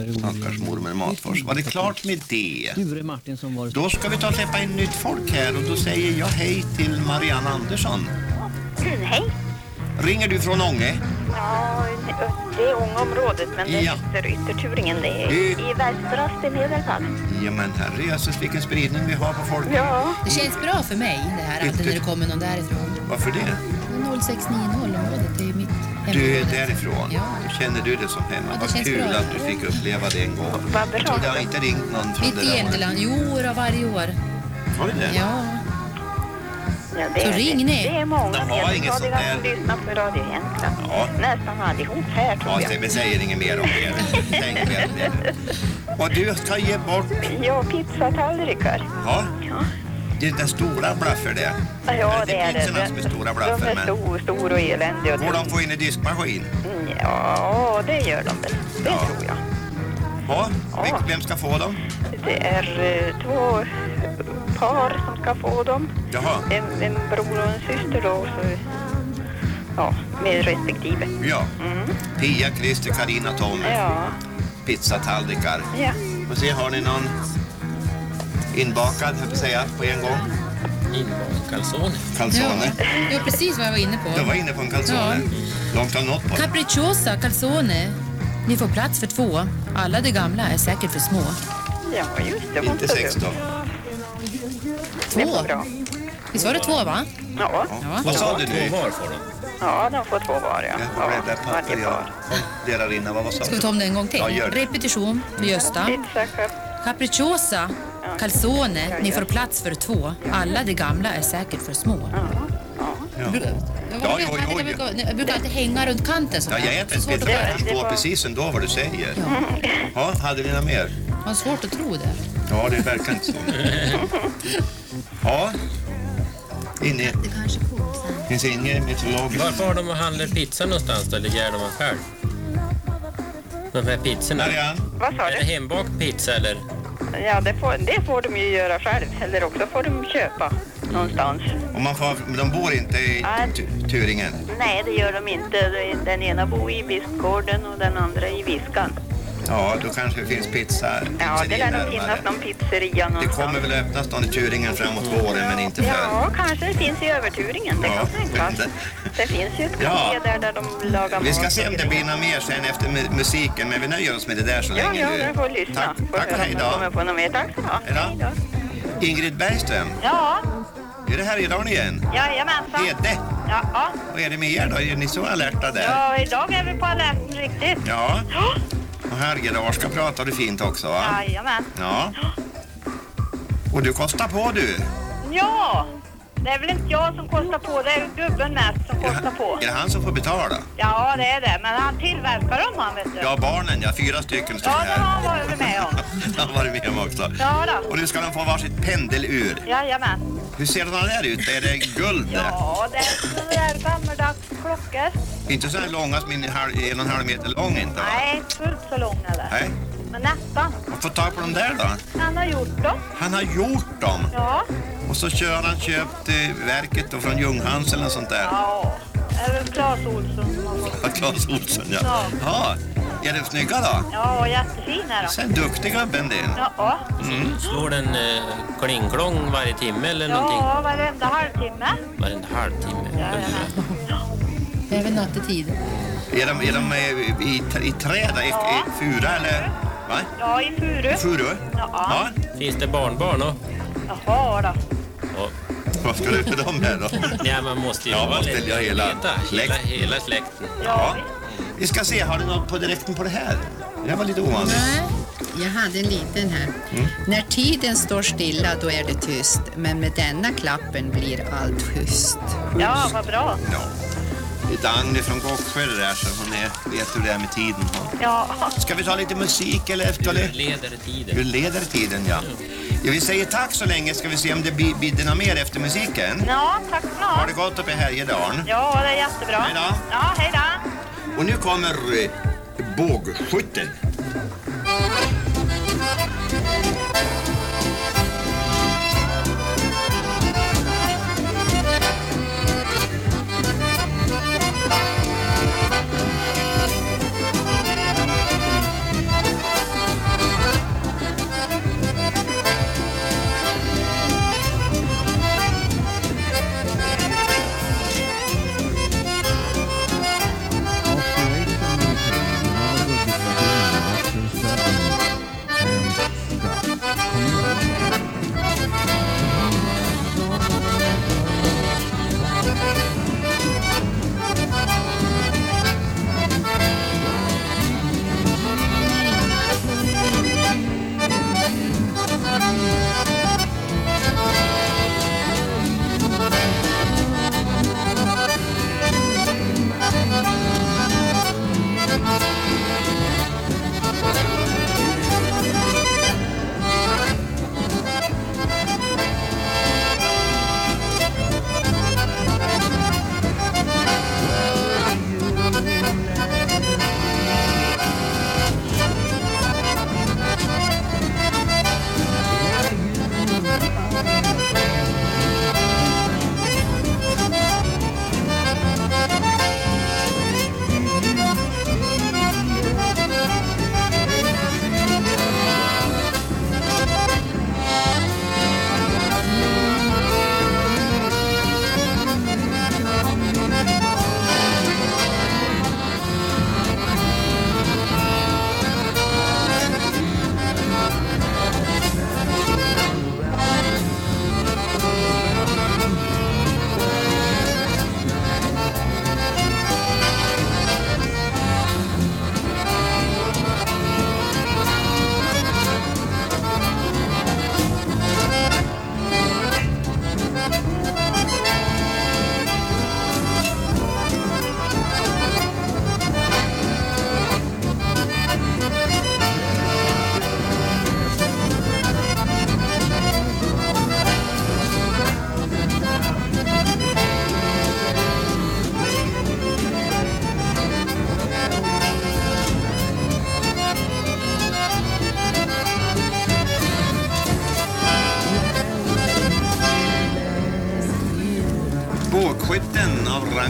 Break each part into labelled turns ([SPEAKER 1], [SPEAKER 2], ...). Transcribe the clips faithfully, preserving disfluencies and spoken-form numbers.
[SPEAKER 1] Stackars mormor Matfors. Var det klart med det?
[SPEAKER 2] Sture Martin som var...
[SPEAKER 1] Då ska vi ta och släppa in nytt folk här och då säger jag hej till Marianne Andersson.
[SPEAKER 3] Mm, hej.
[SPEAKER 1] Ringer du från Ånge?
[SPEAKER 3] Ja, det är Ångeområdet, men det
[SPEAKER 1] Ja.
[SPEAKER 3] heter Ytterturingen. Det är
[SPEAKER 1] I-
[SPEAKER 3] i Västerås i Medelpad.
[SPEAKER 1] Ja men herre Jesus, vilken spridning vi har på folk.
[SPEAKER 3] Ja.
[SPEAKER 4] Det känns bra för mig det här, alltid när det kommer någon därifrån.
[SPEAKER 1] Varför det?
[SPEAKER 4] noll sex nio noll-området är ju mitt hemområde.
[SPEAKER 1] Du är därifrån.
[SPEAKER 4] Ja.
[SPEAKER 1] Känner du det som hemma?
[SPEAKER 4] Ja, det
[SPEAKER 1] Vad
[SPEAKER 4] känns
[SPEAKER 1] kul
[SPEAKER 4] bra.
[SPEAKER 1] att du fick uppleva det en gång.
[SPEAKER 3] Vad bra.
[SPEAKER 1] Så det har inte ringt någon från
[SPEAKER 4] Mitt
[SPEAKER 1] det
[SPEAKER 4] i
[SPEAKER 1] där.
[SPEAKER 4] Jämtland, jo då, varje år.
[SPEAKER 1] Har du det?
[SPEAKER 4] Ja,
[SPEAKER 3] Ja, det,
[SPEAKER 4] Så
[SPEAKER 3] är,
[SPEAKER 4] ring ni.
[SPEAKER 3] det är många
[SPEAKER 1] De har inget sånt där.
[SPEAKER 3] som lyssnar på Radio Jämtland.
[SPEAKER 1] Ja.
[SPEAKER 3] Nästan allihop här, tror
[SPEAKER 1] Ja,
[SPEAKER 3] jag.
[SPEAKER 1] vi säger inget mer om det. Tänk mer om det. Och du ska ge bort...
[SPEAKER 3] Ja, pizzatallrikar.
[SPEAKER 1] Ja,
[SPEAKER 3] Ja,
[SPEAKER 1] det är den stora blaffer det.
[SPEAKER 3] ja det är det.
[SPEAKER 1] pizzorna som är stora blaffer,
[SPEAKER 3] De är
[SPEAKER 1] men-
[SPEAKER 3] stor, stor och eländiga.
[SPEAKER 1] Går de få in i diskmaskin?
[SPEAKER 3] Mm, Ja, det gör de väl. Det
[SPEAKER 1] Ja.
[SPEAKER 3] tror jag.
[SPEAKER 1] Ja,
[SPEAKER 3] Ja.
[SPEAKER 1] Vem- vem ska få dem?
[SPEAKER 3] Det är eh, två par som ska få dem.
[SPEAKER 1] Jaha,
[SPEAKER 3] En, en bror och en syster då. Så, ja, med respektive.
[SPEAKER 1] ja.
[SPEAKER 3] Mm.
[SPEAKER 1] Pia, Christer, Carina, Tommy.
[SPEAKER 3] Ja,
[SPEAKER 1] Pizzatallrikar.
[SPEAKER 3] ja.
[SPEAKER 1] Och se, har ni någon inbakad, jag säga, på en gång?
[SPEAKER 5] Calzone.
[SPEAKER 1] Calzone.
[SPEAKER 4] ja, det var precis vad jag var inne
[SPEAKER 1] Jag
[SPEAKER 4] på.
[SPEAKER 1] var inne på en calzone. Långt har något på det.
[SPEAKER 4] Capricciosa, calzone. Ni får plats för två. Alla de gamla är säkert för små.
[SPEAKER 3] Ja, just det.
[SPEAKER 1] Inte sexton.
[SPEAKER 3] Det
[SPEAKER 4] Två?
[SPEAKER 3] var bra.
[SPEAKER 4] Visst var det två, va?
[SPEAKER 3] Ja,
[SPEAKER 4] Ja.
[SPEAKER 1] Vad sa du nu?
[SPEAKER 5] Två var får de.
[SPEAKER 3] ja, de får två var, ja.
[SPEAKER 1] Jag har det där papper
[SPEAKER 3] varje
[SPEAKER 1] jag
[SPEAKER 3] par.
[SPEAKER 1] delar in. Vad var sa
[SPEAKER 4] Ska vi
[SPEAKER 1] du?
[SPEAKER 4] ta om det en gång till?
[SPEAKER 1] Ja, gör det.
[SPEAKER 4] Repetition för Gösta.
[SPEAKER 3] Pizza, cup.
[SPEAKER 4] Capricciosa, calzone. Ni får plats för två. Alla de gamla är säkert för små.
[SPEAKER 1] Ja.
[SPEAKER 4] Jag brukar-
[SPEAKER 1] Ja, jo, jo,
[SPEAKER 4] jag brukar- jag brukar alltid hänga runt kanten.
[SPEAKER 1] Ja, jag äter inte. Jag förstår precis ändå vad du säger. Ja, hade ni något mer?
[SPEAKER 4] Jag har svårt att tro det.
[SPEAKER 1] Ja, det verkar inte så. Ja. Inne.
[SPEAKER 4] Det kanske kommer sen.
[SPEAKER 1] Finns ingen meteorolog.
[SPEAKER 5] Varför har de och handlar pizza någonstans då, eller gör de man själv? De här pizzorna.
[SPEAKER 1] Marianne?
[SPEAKER 3] Vad sa
[SPEAKER 5] Är det
[SPEAKER 3] du?
[SPEAKER 5] hembakt pizza eller?
[SPEAKER 3] Ja, det får, det får de ju göra själv. Eller också får de köpa någonstans.
[SPEAKER 1] Och man får, de bor inte i
[SPEAKER 3] Nej.
[SPEAKER 1] Tu- Turingen.
[SPEAKER 3] Nej, det gör de inte. Den ena bor i Biskgården och den andra i Viskan.
[SPEAKER 1] Ja, då kanske det finns pizza.
[SPEAKER 3] Ja, det lär nog
[SPEAKER 1] närmare.
[SPEAKER 3] finnas någon pizzeria
[SPEAKER 1] Det
[SPEAKER 3] någonstans.
[SPEAKER 1] kommer väl öppnas någon i Turingen framåt våren, men inte förr.
[SPEAKER 3] Ja, kanske det finns i Överturingen. Det
[SPEAKER 1] Ja,
[SPEAKER 3] kan tänkas.
[SPEAKER 1] det-
[SPEAKER 3] Det finns ju ett
[SPEAKER 1] Ja.
[SPEAKER 3] café där, där de lagar mat.
[SPEAKER 1] Vi ska se om
[SPEAKER 3] och
[SPEAKER 1] det
[SPEAKER 3] grejer.
[SPEAKER 1] blir något mer sen efter mu- musiken, men vi nöjer oss med det där så
[SPEAKER 3] Ja,
[SPEAKER 1] länge
[SPEAKER 3] ja,
[SPEAKER 1] nu.
[SPEAKER 3] jag får lyssna.
[SPEAKER 1] Tack,
[SPEAKER 3] Får
[SPEAKER 1] tack och
[SPEAKER 3] höra
[SPEAKER 1] hej
[SPEAKER 3] om jag kommer
[SPEAKER 1] då.
[SPEAKER 3] på något mer. Tack så mycket.
[SPEAKER 1] Hej då. Ingrid Bergström,
[SPEAKER 3] Ja,
[SPEAKER 1] är det här idag igen?
[SPEAKER 3] jajamensan.
[SPEAKER 1] Ede,
[SPEAKER 3] Ja, ja.
[SPEAKER 1] vad är det med er då? Är ni så alerta där?
[SPEAKER 3] Ja, idag är vi på alerten riktigt.
[SPEAKER 1] Ja. Och herrgårdarska pratar du fint också, va?
[SPEAKER 3] Jajamän.
[SPEAKER 1] Ja. Och du kostar på du.
[SPEAKER 3] Ja, det är väl inte jag som kostar på, det är gubben mest som
[SPEAKER 1] Är det,
[SPEAKER 3] kostar på.
[SPEAKER 1] är det han som får betala?
[SPEAKER 3] Ja, det är det, men han tillverkar dem han, vet du.
[SPEAKER 1] Ja, barnen, ja, fyra stycken står
[SPEAKER 3] Ja, det har
[SPEAKER 1] här.
[SPEAKER 3] han varit med om.
[SPEAKER 1] Han har varit med om också.
[SPEAKER 3] Ja då.
[SPEAKER 1] Och nu ska de få varsitt pendelur.
[SPEAKER 3] Jajamän.
[SPEAKER 1] Hur ser de där ut? Är det guld?
[SPEAKER 3] Ja, det är sådana där gammaldags klockor.
[SPEAKER 1] Inte så här långa som en, halv, en och en halv meter lång inte, va?
[SPEAKER 3] Nej, inte fullt så lång eller.
[SPEAKER 1] Nej.
[SPEAKER 3] Men nästan.
[SPEAKER 1] Och få tag på dem där då?
[SPEAKER 3] Han har gjort dem.
[SPEAKER 1] Han har gjort dem.
[SPEAKER 3] Ja.
[SPEAKER 1] Och så kör han köpt eh, verket då från Ljunghans eller något sånt där.
[SPEAKER 3] Ja, det är väl Claes Olsson som har fått.
[SPEAKER 1] Ja, Claes Olsson, ja.
[SPEAKER 3] Ja.
[SPEAKER 1] Ja. Är det snygga då?
[SPEAKER 3] Ja, jättefin är de.
[SPEAKER 1] Sen duktig gubben din.
[SPEAKER 3] Ja,
[SPEAKER 5] Slår den eh, klingklong varje timme eller någonting?
[SPEAKER 3] ja, varenda halvtimme.
[SPEAKER 5] Varenda halvtimme?
[SPEAKER 3] Jajamän.
[SPEAKER 4] Även nattetid.
[SPEAKER 1] Är de, är de eh, i, i träd, i, i fura eller? Va?
[SPEAKER 3] Ja, i furu.
[SPEAKER 1] Furu?
[SPEAKER 3] Ja.
[SPEAKER 5] Finns det barnbarn då?
[SPEAKER 3] Jaha då.
[SPEAKER 5] Ja.
[SPEAKER 1] Vad ska du med dem här då?
[SPEAKER 5] Nej, man måste ju
[SPEAKER 1] Ja,
[SPEAKER 5] vara
[SPEAKER 1] man ställer
[SPEAKER 5] lite-
[SPEAKER 1] hela
[SPEAKER 5] veta. hela,
[SPEAKER 1] släkt.
[SPEAKER 5] hela släkten.
[SPEAKER 1] Ja. Vi ska se, har du något på direkten på det här? Det här var lite ovanligt.
[SPEAKER 6] Nej, jag hade en liten här. När tiden står stilla då är det tyst, men med denna klappen blir allt schysst.
[SPEAKER 3] Ja, vad bra.
[SPEAKER 1] Ja. Det är Agnes från Gårdsjö det där, så hon är, vet hur det är med tiden.
[SPEAKER 3] Ja.
[SPEAKER 1] Ska vi ta lite musik eller efter?
[SPEAKER 5] Hur leder tiden?
[SPEAKER 1] Hur leder tiden, ja. Ja, vi säger tack så länge, ska vi se om det blir, blir något mer efter musiken.
[SPEAKER 3] Ja, tack så
[SPEAKER 1] Har det
[SPEAKER 3] mycket.
[SPEAKER 1] gått upp i Härjedalen?
[SPEAKER 3] Ja, det är jättebra.
[SPEAKER 1] Hej då.
[SPEAKER 3] Ja, hej då.
[SPEAKER 1] Och nu kommer eh, bågskytten.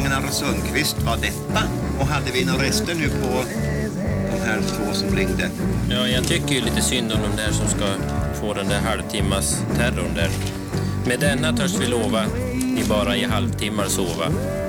[SPEAKER 1] Ragnar Sundqvist var detta. Och hade vi några rester nu på de här två som ringde?
[SPEAKER 5] Ja, jag tycker ju lite synd om de där som ska få den där halvtimmas terrorn där. Med denna törs vi lova, ni bara i halvtimmar sova.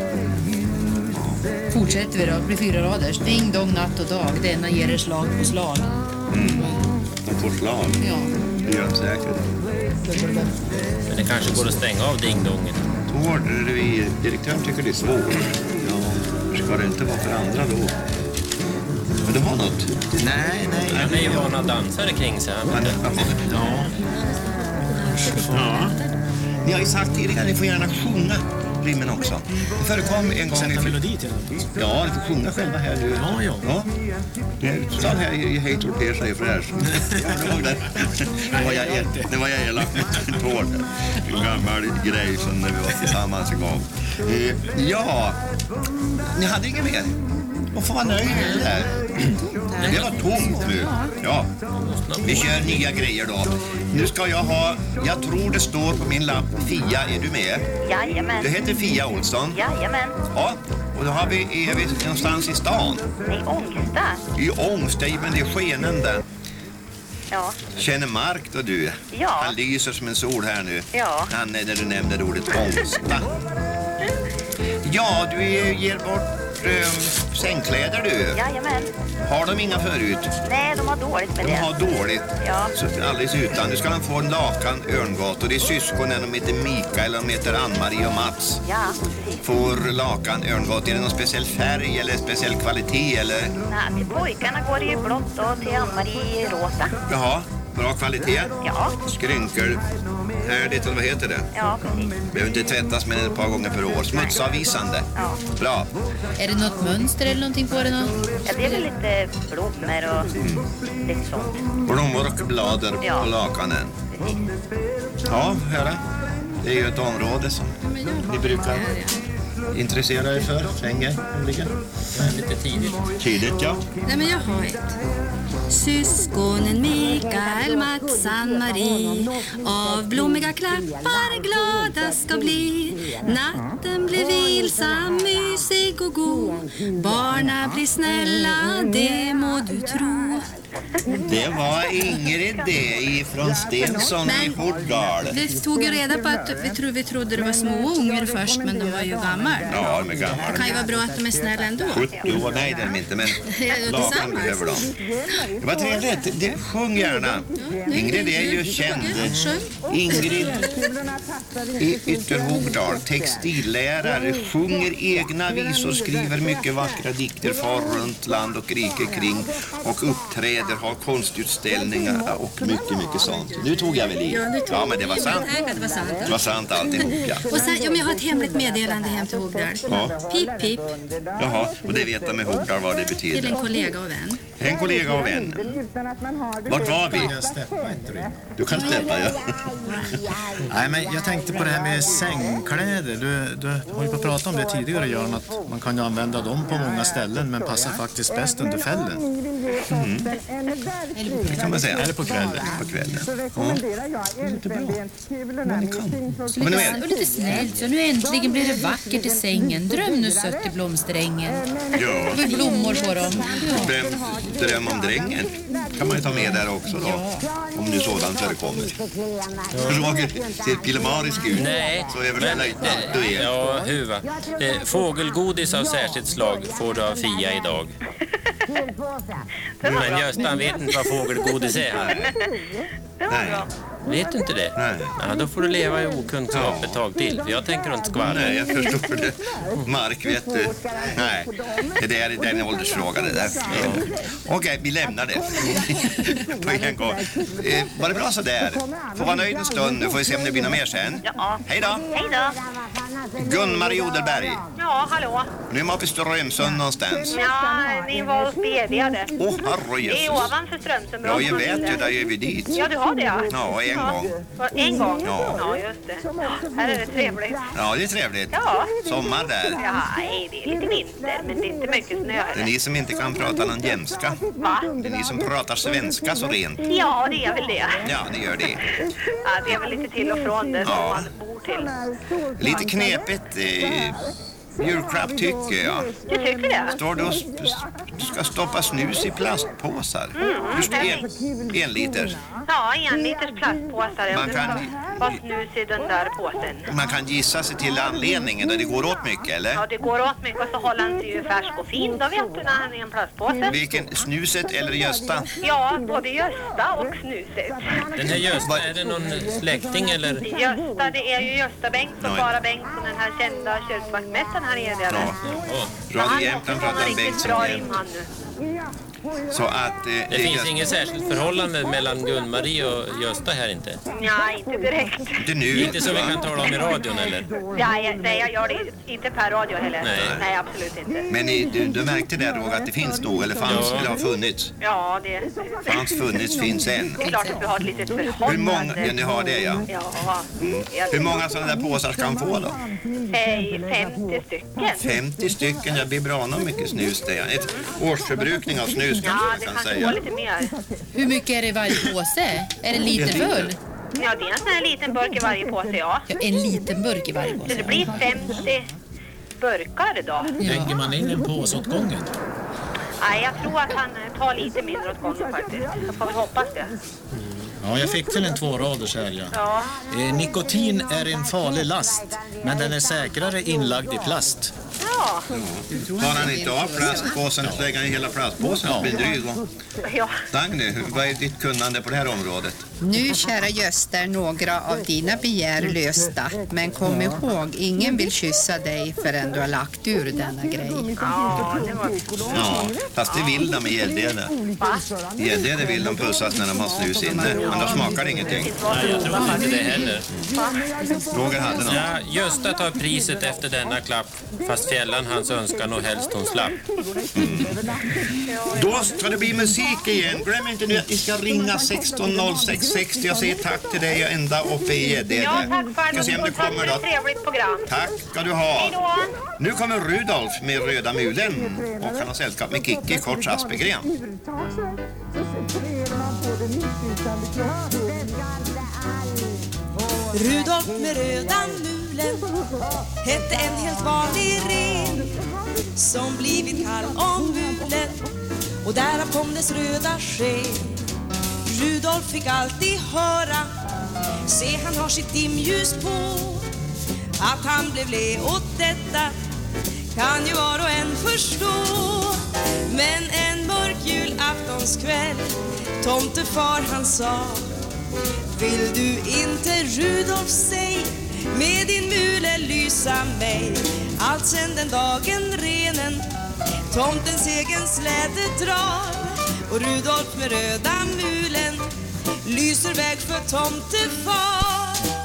[SPEAKER 4] Fortsätter vi då, det blir fyra raders. Ding, dong, natt och dag. Denna ger er slag på slag.
[SPEAKER 1] Mm. De får slag.
[SPEAKER 4] Ja.
[SPEAKER 1] Det gör de säkert.
[SPEAKER 5] Men det kanske går att stänga av dingdongen.
[SPEAKER 1] Tord, direktören tycker det är svårt. Ja, ska det inte vara för andra då? Men du har något?
[SPEAKER 2] Nej, nej.
[SPEAKER 5] Han är ju vana dansare kring sig. Han vet inte.
[SPEAKER 2] Ja. Ja.
[SPEAKER 1] Ni har ju sagt tidigare, ni får gärna sjunga rimmen också. Det förekom en gång...
[SPEAKER 2] Sätta
[SPEAKER 1] i...
[SPEAKER 2] melodi till den.
[SPEAKER 1] Ja, ni får sjunga själva här nu.
[SPEAKER 2] Ja, ja.
[SPEAKER 1] Ja. Det sa här i Hej Torpér säger fräsch. Det var jag, det var jag elak med Tord. En gammal grej som när vi var tillsammans en gång. Eh, ja, ni hade inget mer? Och få vara nöjd med det där. Det var tomt nu. Ja, vi kör nya grejer då. Nu ska jag ha, jag tror det står på min lapp, Fia, är du med?
[SPEAKER 3] Jajamän.
[SPEAKER 1] Du heter Fia Olsson?
[SPEAKER 3] Jajamän.
[SPEAKER 1] Ja, och då har vi, är vi någonstans i stan?
[SPEAKER 3] I Ångsta.
[SPEAKER 1] I Ångsta, men det är skenande.
[SPEAKER 3] Ja.
[SPEAKER 1] Känner Mark då du?
[SPEAKER 3] Ja.
[SPEAKER 1] Han lyser som en sol här nu.
[SPEAKER 3] Ja.
[SPEAKER 1] Han, när du nämnde ordet Ångsta. Ja, du ger bort eh, sängkläder du.
[SPEAKER 3] Jajamän.
[SPEAKER 1] Har de inga förut?
[SPEAKER 3] Nej, de har dåligt med
[SPEAKER 1] De
[SPEAKER 3] det.
[SPEAKER 1] har dåligt.
[SPEAKER 3] Ja.
[SPEAKER 1] Så alldeles utan. Nu ska de få en lakan örngott. Och det är syskonen, de heter Mikael, de heter Ann-Marie och Mats.
[SPEAKER 3] Ja, precis.
[SPEAKER 1] Får lakan örngott. Är det någon speciell färg eller speciell kvalitet eller?
[SPEAKER 3] Nej, till pojkarna går det ju blått och till Ann-Marie i rosa.
[SPEAKER 1] Jaha, bra kvalitet.
[SPEAKER 3] Ja.
[SPEAKER 1] Skrynkel. Härligt, eller vad heter det?
[SPEAKER 3] Ja, precis.
[SPEAKER 1] Behöver inte tvättas med ett par gånger per år. Smutsavvisande.
[SPEAKER 3] Ja.
[SPEAKER 1] Bra.
[SPEAKER 4] Är det något mönster eller någonting på det då?
[SPEAKER 3] Ja, det är väl lite blommor och lite sånt.
[SPEAKER 1] Blommor och blader
[SPEAKER 3] Ja.
[SPEAKER 1] på lakanen.
[SPEAKER 3] Precis.
[SPEAKER 1] Ja, höra. Det är ju ett område som ni brukar intressera er för länge. Olika.
[SPEAKER 5] Lite tidigt.
[SPEAKER 1] Tidigt, ja.
[SPEAKER 7] Nej, men jag har ett. Syskonen Mikael, Mats, Ann-Marie av blommiga klappar glada ska bli. Natten blir vilsam, mysig och god. Barna blir snälla, det må du tro.
[SPEAKER 1] Det var Ingrid det ifrån Stensson i Hordal.
[SPEAKER 7] Vi tog ju reda på att vi, tro, vi trodde det var små ungar först, men de var ju gamla.
[SPEAKER 1] Ja, de är
[SPEAKER 7] Det
[SPEAKER 1] gamla.
[SPEAKER 7] kan ju vara bra att de är snälla ändå.
[SPEAKER 1] sjuttio år, nej det är de inte, men
[SPEAKER 7] det
[SPEAKER 1] lakan
[SPEAKER 7] tillsammans?
[SPEAKER 1] behöver de. Det var trevligt. Det, sjung gärna. Ingrid är ju känd. Ingrid i Ytterhogdal, textillärare, sjunger egna visor, skriver mycket vackra dikter, far runt land och rike kring och uppträder, har konstutställningar och mycket, mycket sånt. Nu tog jag väl i. Ja, men det var sant.
[SPEAKER 7] Det var sant.
[SPEAKER 1] Det var sant alltihop, ja.
[SPEAKER 7] Och sen, ja, men jag har ett hemligt meddelande hem till Hogdal.
[SPEAKER 1] Ja.
[SPEAKER 7] Pip, pip,
[SPEAKER 1] Jaha, och det vet de med Hogdal vad det
[SPEAKER 7] till en
[SPEAKER 1] betyder.
[SPEAKER 7] kollega och vän.
[SPEAKER 1] En kollega och vän. Vart var vi?
[SPEAKER 2] Jag släpper inte det.
[SPEAKER 1] Du kan släppa, ja.
[SPEAKER 2] Nej, men jag tänkte på det här med sängkläder. Du, du har ju på pratat om det tidigare, Göran, att man kan ju använda dem på många ställen, men passar faktiskt bäst under fällen.
[SPEAKER 1] Mm. Det kan man säga.
[SPEAKER 2] Eller på kvällen.
[SPEAKER 1] På kvällen. Ja. Lite bra. Men det kan.
[SPEAKER 4] Och
[SPEAKER 1] Men nu
[SPEAKER 4] lite,
[SPEAKER 1] är
[SPEAKER 4] och lite snällt, så nu äntligen blir det vackert i sängen. Dröm nu sött i blomsterängen.
[SPEAKER 1] ja.
[SPEAKER 4] Och blommor på dem. Ja.
[SPEAKER 1] Dröm, dröm om drängen kan man ju ta med där också då. Om nu sådant förekommer. Roger ser pillemarisk ut.
[SPEAKER 5] Nej,
[SPEAKER 1] Så är väl
[SPEAKER 5] men,
[SPEAKER 1] nöjd du
[SPEAKER 5] eh,
[SPEAKER 1] är.
[SPEAKER 5] ja, huva. Eh, fågelgodis av särskilt slag får du av Fia idag. Men Göstan vet inte vad fågelgodis är.
[SPEAKER 1] Nej.
[SPEAKER 5] Vet du inte det?
[SPEAKER 1] Nej.
[SPEAKER 5] Ja, då får du leva i okunskap ett tag till. För jag tänker inte skvallra.
[SPEAKER 1] Nej, jag förstår det. Mark, vet du. Nej, det är, det är en åldersfråga det där. Ja. Okej, vi lämnar det. På en gång. Eh, var det bra så där? Får vara nöjd en stund nu. Får vi se om det blir något mer sen.
[SPEAKER 3] Ja.
[SPEAKER 1] Hej då.
[SPEAKER 3] Hej då.
[SPEAKER 1] Gunmar Odelberg.
[SPEAKER 3] Ja, hallå.
[SPEAKER 1] Nu är man uppe i Strömsund någonstans.
[SPEAKER 3] Ja, ni var och spediade.
[SPEAKER 1] Åh, oh, herre
[SPEAKER 3] Det är
[SPEAKER 1] Jesus.
[SPEAKER 3] ovanför Strömsund.
[SPEAKER 1] Ja, jag vet ju, där är vi dit.
[SPEAKER 3] Ja, du har det, ja.
[SPEAKER 1] Ja, en gång.
[SPEAKER 3] En gång?
[SPEAKER 1] Ja.
[SPEAKER 3] Ja, just det. Här är det trevligt.
[SPEAKER 1] Ja, det är trevligt.
[SPEAKER 3] Ja.
[SPEAKER 1] Sommar där.
[SPEAKER 3] Ja, nej, det är lite vinter, men det är inte mycket snö.
[SPEAKER 1] Det är ni som inte kan prata någon jämska.
[SPEAKER 3] Va?
[SPEAKER 1] Det är ni som pratar svenska så rent.
[SPEAKER 3] Ja, det är väl det.
[SPEAKER 1] Ja, det gör det.
[SPEAKER 3] Ja, det är väl lite till och från det som
[SPEAKER 1] Ja.
[SPEAKER 3] man bor till.
[SPEAKER 1] Lite knepigt. Eh, julklapp tycker jag.
[SPEAKER 3] Du tycker det?
[SPEAKER 1] Står det och sp- ska stoppa snus i plastpåsar?
[SPEAKER 3] Mm,
[SPEAKER 1] Just en, en liter.
[SPEAKER 3] Ja, en liters plastpåsar.
[SPEAKER 1] Man
[SPEAKER 3] Och det
[SPEAKER 1] kan-
[SPEAKER 3] ska vara snus i den där påsen.
[SPEAKER 1] Man kan gissa sig till anledningen där det går åt mycket, eller?
[SPEAKER 3] Ja, det går åt mycket och så håller han sig ju färsk och fin. Då vet du när han är i en plastpåse.
[SPEAKER 1] Vilken, snuset eller Gösta?
[SPEAKER 3] Ja, både Gösta och snuset.
[SPEAKER 5] Den här Gösta, är det någon släkting eller?
[SPEAKER 3] Gösta, det är ju Gösta Bengtsson,
[SPEAKER 1] Nej.
[SPEAKER 3] Bara Bengtsson, den här kända kyrkvaktmästaren här i Edala.
[SPEAKER 1] Ja. Radio Jämtland pratar om Bengtsson
[SPEAKER 3] bra
[SPEAKER 1] igen.
[SPEAKER 3] rim han nu.
[SPEAKER 1] Så att... Eh,
[SPEAKER 5] Det finns
[SPEAKER 1] Gösta-
[SPEAKER 5] inget särskilt förhållande mellan Gun-Marie och Gösta här inte?
[SPEAKER 3] Nej, inte direkt.
[SPEAKER 1] Inte nu.
[SPEAKER 5] Inte som vi kan tala om i radion eller?
[SPEAKER 3] Nej, nej, jag gör det inte per radio heller.
[SPEAKER 5] Nej.
[SPEAKER 3] Nej, absolut inte.
[SPEAKER 1] Men ni, du, du märkte där Roger att det finns nog, eller fanns,
[SPEAKER 5] Ja.
[SPEAKER 1] eller har funnits?
[SPEAKER 3] Ja, det
[SPEAKER 1] Fanns, funnits, finns än.
[SPEAKER 3] det är klart att vi har ett litet
[SPEAKER 1] Hur
[SPEAKER 3] förhållande.
[SPEAKER 1] många, ja ni har det ja.
[SPEAKER 3] Ja,
[SPEAKER 1] Hur många sådana där påsar ska han få då?
[SPEAKER 3] Hej, femtio stycken.
[SPEAKER 1] femtio stycken, det blir bra nog mycket snus det. Ett årsförbrukning av snus
[SPEAKER 3] Ja,
[SPEAKER 1] kanske
[SPEAKER 3] det
[SPEAKER 1] man kan
[SPEAKER 3] kanske
[SPEAKER 1] säga.
[SPEAKER 3] går lite mer.
[SPEAKER 4] Hur mycket är det i varje påse? Är det lite full?
[SPEAKER 3] Ja, det är en sån här liten burk i varje påse, ja.
[SPEAKER 4] Ja, en liten burk i varje
[SPEAKER 3] Så
[SPEAKER 4] påse.
[SPEAKER 3] det blir femtio burkar då.
[SPEAKER 2] Lägger man in en påse åt gången?
[SPEAKER 3] Nej, jag tror att han tar lite mindre åt gången faktiskt. Jag får väl hoppas det.
[SPEAKER 2] Ja, jag fick till en tvåraders här, ja.
[SPEAKER 3] Ja,
[SPEAKER 2] Eh, nikotin är en farlig last, men den är säkrare inlagd i plast.
[SPEAKER 3] ja,
[SPEAKER 1] Tar han inte av plastpåsen så lägger han i hela plastpåsen och blir dryg. Och-
[SPEAKER 3] ja.
[SPEAKER 1] Dagny, vad är ditt kunnande på det här området?
[SPEAKER 6] Nu, kära Gösta, är några av dina begär lösta. Men kom ihåg, ingen vill kyssa dig förrän du har lagt ur denna grej.
[SPEAKER 3] Ja, det var...
[SPEAKER 1] Ja, fast det vill de i gäddede. I gäddede vill de pussas när de har snus inne, men då smakar det ingenting.
[SPEAKER 5] Nej, jag tror inte det heller.
[SPEAKER 1] Roger hade något.
[SPEAKER 5] Ja, Gösta tar priset efter denna klapp, fast fjällan hans önskan och helst hon slapp.
[SPEAKER 1] Då ska det bli musik igen. Glöm inte nu att ni ska ringa sexton noll sex sextio. Jag säger tack till dig ända uppe i Gäddede.
[SPEAKER 3] Ja, tack farmor.
[SPEAKER 1] Ska se om du
[SPEAKER 3] Och tack
[SPEAKER 1] kommer
[SPEAKER 3] för
[SPEAKER 1] då.
[SPEAKER 3] ett trevligt program.
[SPEAKER 1] Tack ska du ha.
[SPEAKER 3] Hej då.
[SPEAKER 1] Nu kommer Rudolf med Röda mulen och han har sällskap med Kikki Korts Aspegren.
[SPEAKER 8] Rudolf med röda mulen hette en helt vanlig ren som blivit kall om mulen och därav kom dess röda sken. Rudolf fick alltid höra, se han har sitt dimljus på, att han blev le åt detta kan ju var och en förstå. Men en mörk julaftonskväll tomtefar han sa: vill du inte, Rudolf, säg, med din mule lysa mig? Allt sen den dagen renen tomtens egen släde drar och Rudolf med röda mulen lyser väg för tomtefar.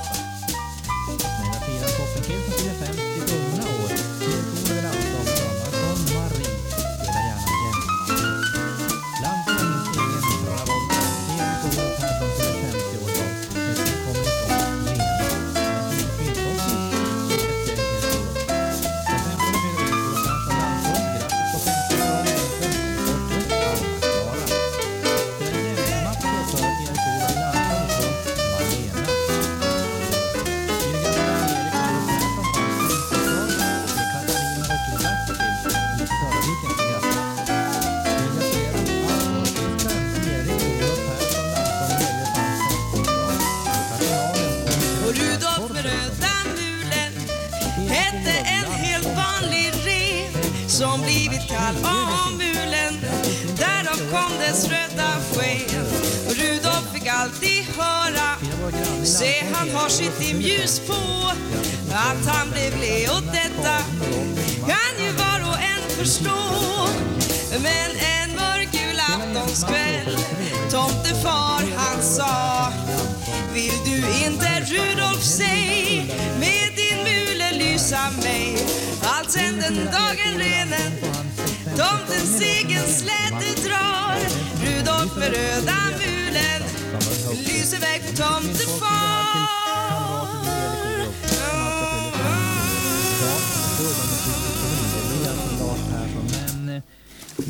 [SPEAKER 8] Och Rudolf med röda mulen hette en helt vanlig ren som blivit kall av mulen, därav kom dess röda sken. Och Rudolf fick alltid höra, se han har sitt dimljus på, att han blev le åt detta kan ju var och en förstå. Men en mörk julaftonskväll tomtefar han sa: vill du inte, Rudolf, säg, med din mule lysa mig? Allt sen den dagen renen tomtens egen släde drar Rudolf med röda mulen lyser väg för tomtefar.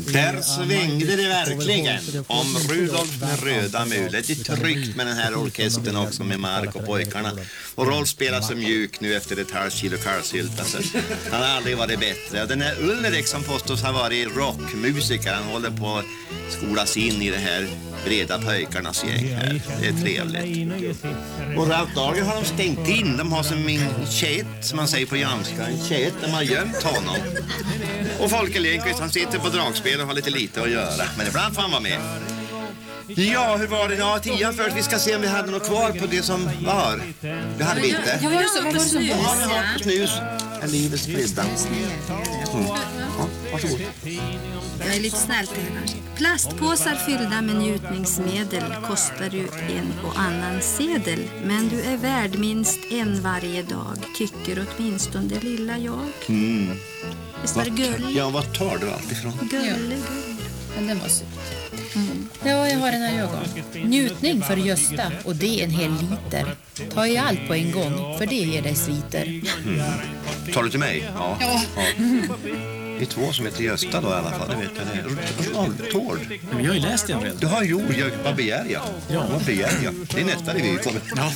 [SPEAKER 1] Där svängde det verkligen om Rudolf med röda mulet. Det är tryggt med den här orkestern också med Mark och pojkarna. Och Rolf spelar så mjuk nu efter ett halvt kilo kalvsylt. Alltså. Han har aldrig varit bättre. Den här Ulrik som påstås ha varit rockmusiker, han håller på att skolas in i det här breda pojkarnas gäng här. Det är trevligt. Och Ralf Dahlgren har de stängt in. De har som en tjejt, som man säger på jamska. En tjejt, de har gömt honom. Och Folke Lindqvist, han sitter på dragspel och har lite lite att göra. Men ibland får han vara med. Ja, hur var det? Ja, tian först. Vi ska se om vi hade något kvar på det som var. Det hade vi inte.
[SPEAKER 4] Jag var så på snus.
[SPEAKER 1] Ja, vi har på snus. Är livets krydda. Mm. Ja, varsågod.
[SPEAKER 7] Jag är lite snällt här kanske. Plastpåsar fyllda med njutningsmedel kostar ju en och annan sedel. Men du är värd minst en varje dag, tycker åtminstone det lilla jag.
[SPEAKER 1] Mm.
[SPEAKER 7] Visst var det gulligt?
[SPEAKER 1] Ja, vad tar du allt ifrån?
[SPEAKER 7] Gullig,
[SPEAKER 4] Men den var söt. Mm. Ja, jag har den här ögon. Njutning för Gösta, och det är en hel liter. Ta i allt på en gång, för det ger dig sviter.
[SPEAKER 1] Mm. Tar du till mig? Ja.
[SPEAKER 4] Ja.
[SPEAKER 1] ja. Det är två som heter Gösta då i alla fall, det vet jag det. Tård.
[SPEAKER 2] Men jag har ju läst den redan.
[SPEAKER 1] Du har ju, jag, vad begär jag?
[SPEAKER 2] Ja.
[SPEAKER 1] Vad begär jag? Det är nästa revy kommer. Ja.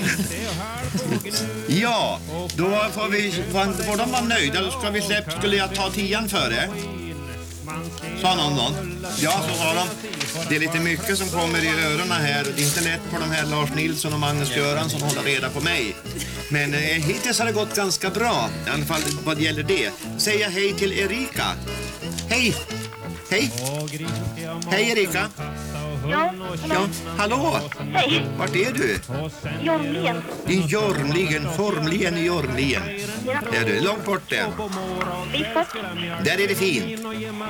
[SPEAKER 1] Ja, då får vi, får de vara nöjda, då ska vi släppa, skulle jag ta tian före? Sa någon någon? Ja, så har de. Det är lite mycket som kommer i öronen här. Det är inte lätt på de här Lars Nilsson och Magnus Göran som håller reda på mig. Men eh, hittills har det gått ganska bra. I alla fall vad gäller det. Säga hej till Erika. Hej! Hej! Hej Erika!
[SPEAKER 3] Ja,
[SPEAKER 1] Ja, hallå!
[SPEAKER 3] hej.
[SPEAKER 1] Vart är du?
[SPEAKER 3] Jormlien.
[SPEAKER 1] I Jormlien, formligen i Jormlien.
[SPEAKER 3] Ja.
[SPEAKER 1] Är du långt bort där?
[SPEAKER 3] Biffort.
[SPEAKER 1] Där är det fint.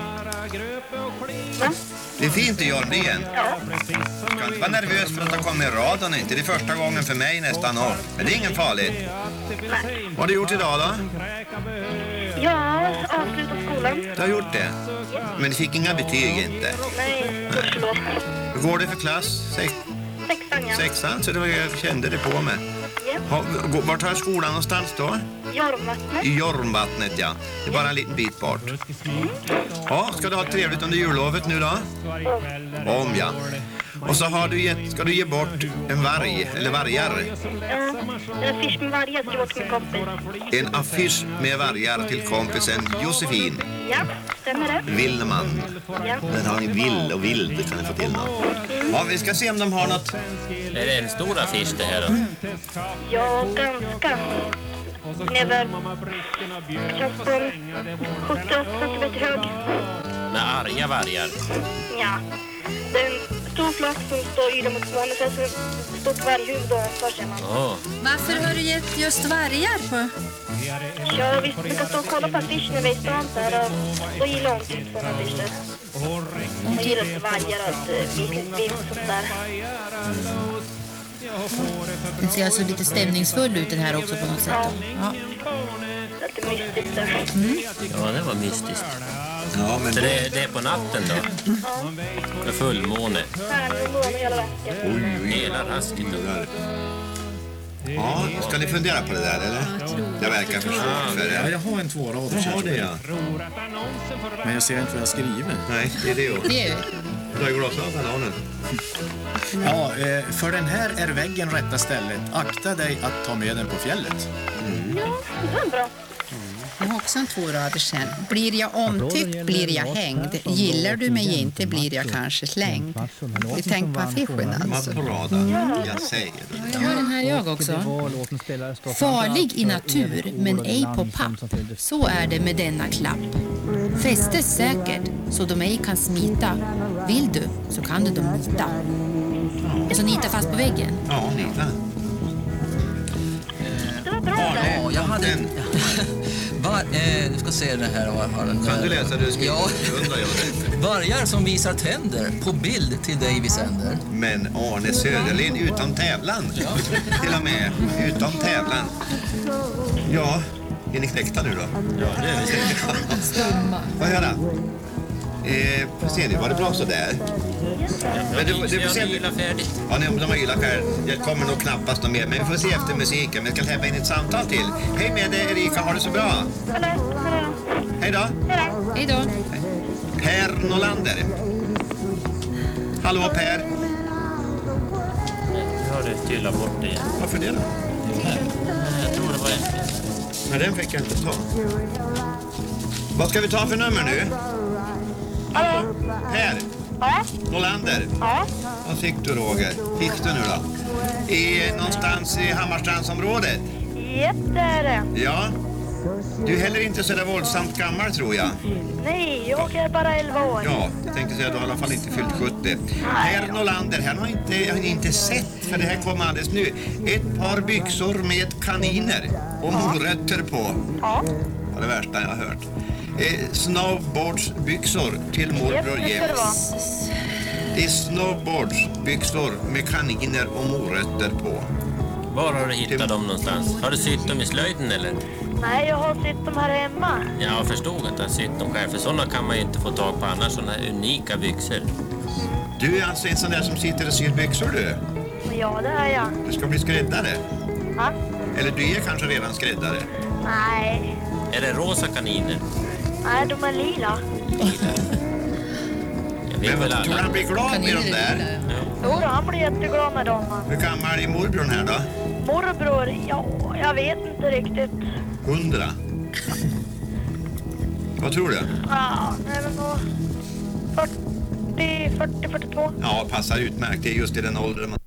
[SPEAKER 3] Va?
[SPEAKER 1] Det är fint i Jormlien.
[SPEAKER 3] Ja.
[SPEAKER 1] Jag ska inte vara nervös för att det kommer i raden inte. Det är första gången för mig nästan år. Men det är ingen farligt.
[SPEAKER 3] Nej.
[SPEAKER 1] Vad har du gjort idag då?
[SPEAKER 3] Ja, avslutat skolan.
[SPEAKER 1] Du har gjort det? Men du fick inga betyg inte?
[SPEAKER 3] Nej, förlåt.
[SPEAKER 1] Hur går det för klass? Sex,
[SPEAKER 3] Sexan, ja.
[SPEAKER 1] sexan, så det var jag kände det på mig.
[SPEAKER 3] Ja.
[SPEAKER 1] Ha, gå- vart har skolan någonstans då?
[SPEAKER 3] Jormvattnet.
[SPEAKER 1] I Jormvattnet, ja. Det är bara en liten bit bort. Ja, ska du ha trevligt under jullovet nu då? Om, ja. Och så har du gett, ska du ge bort en varg, eller vargar.
[SPEAKER 3] Ja, en affisch med varje ska bort med kompis.
[SPEAKER 1] En affisch med vargar till kompisen Josefin
[SPEAKER 3] Ja, stämmer det?
[SPEAKER 1] Willman.
[SPEAKER 3] Ja.
[SPEAKER 1] Den har ni vill och vild, det kan ni få till något. Ja, vi ska se om de har något.
[SPEAKER 5] Är det en stor affisch det här då?
[SPEAKER 3] Ja, ganska. Över känns på en sjuttioåtta centimeter hög.
[SPEAKER 5] Med arga vargar.
[SPEAKER 3] Ja. Det är en stor flock som står yra mot månen. Sen så ett stort varghuvud ovanför ser man.
[SPEAKER 5] Åh,
[SPEAKER 7] Varför har du gett just vargar på?
[SPEAKER 3] Ja, visst, vi kan stå och kolla på affischen när vi är i stan där. Och då gillar hon typ sådana affischer. Hon gillar inte vargar och ett vilt och sånt där.
[SPEAKER 4] Den ser alltså lite stämningsfull ut den här också på något sätt.
[SPEAKER 3] Ja.
[SPEAKER 4] Ja.
[SPEAKER 3] Lite mystiskt där.
[SPEAKER 5] ja det var mystiskt.
[SPEAKER 1] Ja, men
[SPEAKER 5] Så det, det är på natten då? Med fullmåne.
[SPEAKER 3] Här, nu går hela vacken.
[SPEAKER 5] Hela rasket då.
[SPEAKER 1] Ja, ska ni fundera på det där, eller? Det verkar för svårt för
[SPEAKER 2] Ja,
[SPEAKER 1] er.
[SPEAKER 2] jag har en tvårader.
[SPEAKER 1] Ja, har det, ja.
[SPEAKER 2] Men jag ser inte vad jag skriver.
[SPEAKER 1] Nej, det är det ju.
[SPEAKER 4] Det är ju.
[SPEAKER 1] Du har ju glasögon, har den.
[SPEAKER 2] Ja, eh, för den här är väggen rätta stället. Akta dig att ta med den på fjället.
[SPEAKER 3] Ja, det var bra.
[SPEAKER 6] Jag har också en tvåradersen. Blir jag omtyckt blir jag hängd. Gillar du mig inte blir jag kanske slängd. Vi tänker på affischen alltså.
[SPEAKER 1] Vad bra då. Jag säger det.
[SPEAKER 4] Jag har den här jag också. Farlig i natur, men ej på papp. Så är det med denna klapp. Fästes säkert, så de ej kan smita. Vill du, så kan du dem nita. Alltså nita fast på väggen.
[SPEAKER 1] Ja, nita.
[SPEAKER 3] Det var bra där.
[SPEAKER 9] Ja, jag hade en... Var, eh, du ska se det här. Har, har den,
[SPEAKER 1] Kan du läsa det du skriver?
[SPEAKER 9] Ja.
[SPEAKER 1] Undrar jag det.
[SPEAKER 9] Vargar som visar tänder på bild till dig vi sänder.
[SPEAKER 1] Men Arne Söderlind utan tävlan. Till och med utan tävlan. Ja, är ni knäckta nu då? Ja, det är vi.
[SPEAKER 4] Stumma.
[SPEAKER 1] Vad gör han? Eh, får se nu, var det bra så där? Men du, du får se.
[SPEAKER 5] Jag gillar färdigt.
[SPEAKER 1] Ja, de har gillat färdigt. Jag kommer nog knappast något mer, men vi får se efter musiken. Men jag ska släppa in ett samtal till. Hej med dig Erika, har det så bra?
[SPEAKER 3] Hallå, hallå.
[SPEAKER 1] Hej då.
[SPEAKER 4] Hej då.
[SPEAKER 1] Per Nolander. Hallå Per.
[SPEAKER 5] Nu har du stilla bort det igen.
[SPEAKER 1] Varför det då?
[SPEAKER 5] Jag tror det var en.
[SPEAKER 1] Men den fick jag inte ta. Vad ska vi ta för nummer nu?
[SPEAKER 3] Hallå?
[SPEAKER 1] Per
[SPEAKER 3] Ja?
[SPEAKER 1] Nolander.
[SPEAKER 3] Ja?
[SPEAKER 1] Vad fick du Roger? Fick du nu då? I, någonstans i Hammarstrandsområdet?
[SPEAKER 3] Jätte är det.
[SPEAKER 1] Ja. Du är heller inte så där våldsamt gammal tror jag.
[SPEAKER 3] Nej, jag är bara elva år.
[SPEAKER 1] Ja, jag tänkte säga att du har i alla fall inte fyllt sjuttio. Per Nolander, här har jag inte, jag har inte sett, för det här kommer alldeles nu. Ett par byxor med kaniner och morötter på.
[SPEAKER 3] Ja.
[SPEAKER 1] Det var det värsta jag har hört. Eh, snowboardsbyxor till morbror Jeff. Det är snowboardsbyxor med kaniner och morötter på.
[SPEAKER 5] Var har du hittat dem någonstans? Har du sytt dem i slöjden eller?
[SPEAKER 3] Nej, jag har sett dem här hemma.
[SPEAKER 5] Jag förstod att du har sytt dem själv, för sådana kan man ju inte få tag på annars, sådana unika byxor.
[SPEAKER 1] Du är alltså en sån där som sitter och syr byxor du?
[SPEAKER 3] Ja, det är jag.
[SPEAKER 1] Du ska bli skräddare?
[SPEAKER 3] Ja?
[SPEAKER 1] Eller du är kanske redan skräddare?
[SPEAKER 3] Nej.
[SPEAKER 5] Är det rosa kaniner?
[SPEAKER 3] Nej, de är lila.
[SPEAKER 1] Men vad tror du han blir glad med de där?
[SPEAKER 3] Jo, han blir jätteglad med dem.
[SPEAKER 1] Hur gammal är morbrorn här då?
[SPEAKER 3] Morbror, ja, jag vet inte riktigt.
[SPEAKER 1] Hundra. Vad tror du?
[SPEAKER 3] Ja, nej men då... fyrtio, fyrtio, fyrtiotvå.
[SPEAKER 1] Ja, passar utmärkt. Det är just i den åldern man...